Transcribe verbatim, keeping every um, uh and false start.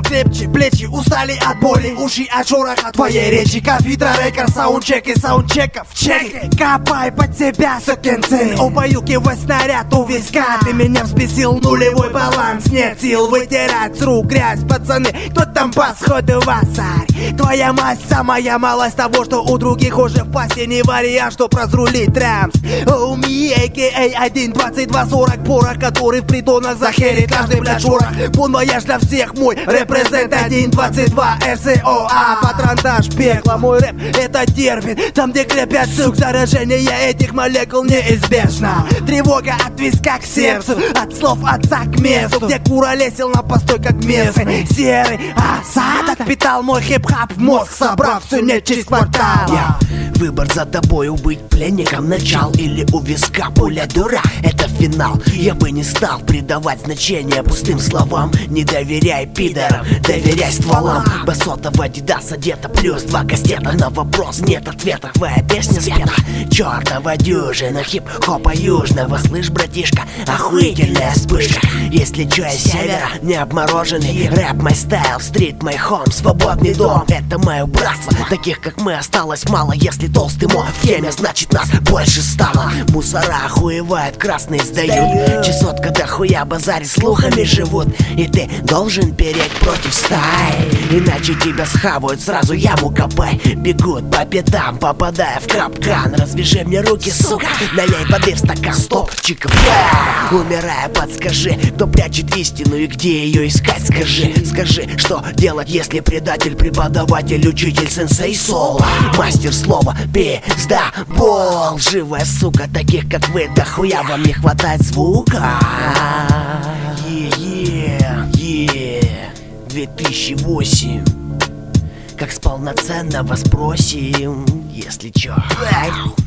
покрепче, плечи устали от боли, уши от шороха твоей речи. Кафедра, рекорд, саундчек и саундчеков в чеке. Копай под себя, сукин сын. Убаюкивай снаряд у виска. Ты меня взбесил, нулевой баланс. Нет сил вытирать с рук грязь. Пацаны, кто там по сходу васарь? Твоя мать самая малость того, что у других уже в пасте. Не вариант, чтоб разрулить трамс. У меня а ка а один двадцать два сорок порох, который в притонах захерит каждый, блядь, шорох. Бон вояж для всех мой репрезент один двадцать два эр си о а. Патронтаж пекла, мой рэп это термин. Там, где крепят сук, заражение этих молекул неизбежно. Тревога от виска к сердцу, от слов отца к месту, где куролесил на постой как местный. Серый осадок питал мой хип-хап в мозг, собрав всю нечисть квартала. Yeah. Выбор за тобою, быть пленником начал или у виска пуля дура. Это финал, я бы не стал придавать значение пустым словам. Не доверяй пидорам, доверяй стволам. Басотова Адидас одета, плюс два кастета. На вопрос нет ответа, твоя песня спета. Чёртова дюжина хип-хопа южного. Слышь, братишка, охуительная вспышка. Если чё, я с севера, не обмороженный. Рэп мой стайл, стрит мой хом, свободный дом. Это мое братство, таких как мы осталось мало. Если толстый мой в теме, значит нас больше стало. Мусора охуевают, красные сдают. Чесотка до хуя базарит, слухами живут. И ты должен переть против стаи, иначе тебя схавают, сразу яму копай. Бегут по пятам, попадая в капкан. Развяжи мне руки, сука, налей воды в стакан. Стоп, чика, умирая, подскажи, кто прячет истину и где ее искать, скажи. Скажи, что делать, если предатель, преподаватель, учитель, сенсей, соло. Мастер слова, пизда, бол. Живая сука, таких как вы, да хуя вам не хватает звука. Е-е, е, две тысячи восемь. Как с полноценного спросим, если чё.